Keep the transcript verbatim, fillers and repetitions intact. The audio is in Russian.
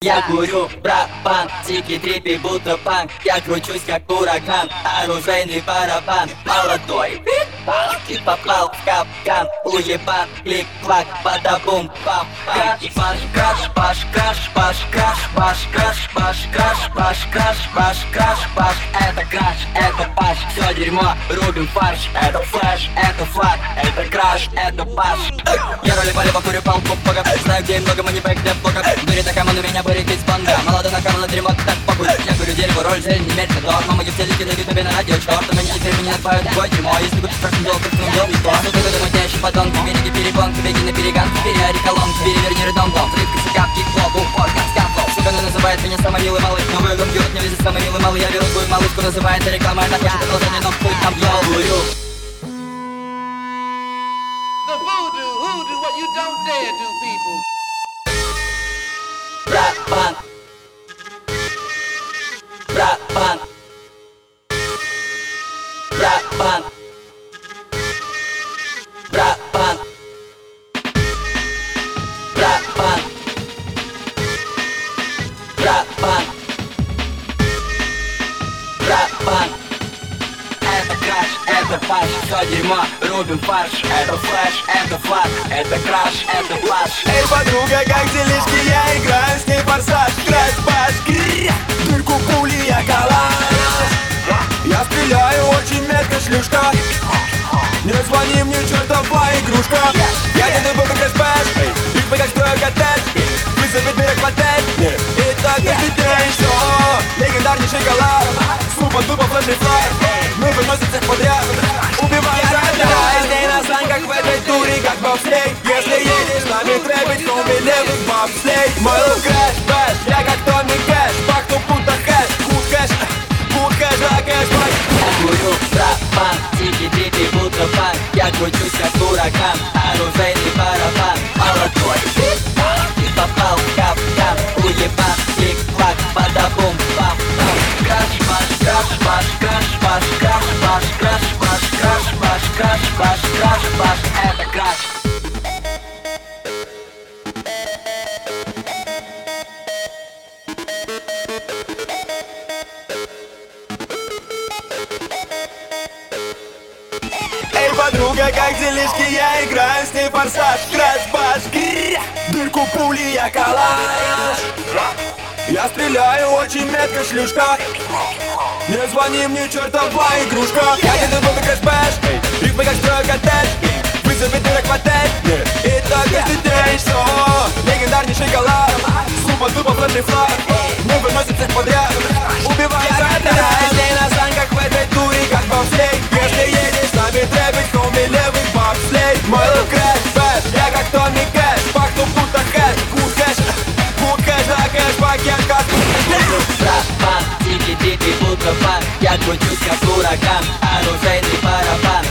Я курю барабан, дикий трипи будто панк. Я кручусь как ураган, оружейный барабан. Молодой битбал, ты попал в капкан. Уебан, клик-клак, бада-бум, пам-пам. И баш, краш, баш, краш, баш, краш, баш, краш, баш, краш, баш, краш, баш, краш, баш. Это краш, это баш, все дерьмо, рубим фарш. Это флэш, это флаг, это краш, это баш. Я роли полево курю палку, бога. Знаю, где много манипек, где плохо. Дури так на меня боритесь банда. Молодо на камеру, дерьмо, так похуй. Я курю дерево, роль, зелень, не мерь, дом. Но мои в теле кидают тебе на радио, черт. А меня теперь меня называют твой дерьмо. Если бы ты страшно делал, как ты делал, не то. Ну ты выдумай, тящий подонки, береги перегонки, беги на перегонки, переори колонки, переверни редом-дом. Рыбка, капки, клоп, упор, как скафлоп. Сука, она называет меня самый милый малый. Новый год бьет, не везет самый милый малый. Я беру свою малышку, называет реклама. Это я, продолжение, но хуй там я курю. The voodoo, hoodoo, what you don't dare do, people. Барабан, барабан, барабан, барабан, барабан, барабан, барабан. Это краш, это фарш, все дерьмо, рубим фарш. Это флэш, это флаг, это краш, это флаш. Эй, подруга, как делишки, я играю с ней форсаж. Крась, баш, грррр, дырку пули, я калаш. Я стреляю очень метко, шлюшка. Не звони мне, чертова игрушка. Я не забыл, как распэш, их как строю коттедж. Вызови дырок в отель. Итак, каждый день, все, легендарнейший коллаб. Супа, тупо, флешный флайер. Мы выносим всех подряд, убиваем за день на санках в этой туре, как бобслей. Если едешь с нами трэпить, то умелевый бобслей. Мой лук крэш, бэш, я как Томми Кэш. Пахну будто хэш, худ хэш, худ хэш, да кэш, бэш. Я курю барабан, дикий трипи будто панк. Я кручусь как ураган, оружейный барабан. Молодой битбал, ты попал в капкан. Уебан, клик-клак, бада-бум, пам-пам. Краш, баш, краш, баш, краш, баш, краш, баш, краш, баш, краш, баш, краш, баш, краш, баш. Это краш. Эй, подруга, как делишки, я играю с ней форсаж. Краш, баш, грррр, дырку пули, я калаш. Я стреляю очень метко, шлюшка. Не звони мне, чертова игрушка. Я не забыл, как распэш, их как строю коттедж. Вызови дырок в отель. Итак, каждый день, все, легендарнейший коллаб. Супа, тупо, флешный флаг. Мы выносим всех подряд, убиваем за день на санках в этой туре, как бобслей. Если едешь с нами трэпить, хоми, левый бобслей. Мой лук крэш, бэш, я как Томми Кэш. Пахну будто хэш, худ хэш, худ хэш, да кэш, пакет, как Барабан, дикий трипи будто панк. Я кручусь как ураган, оружейный барабан.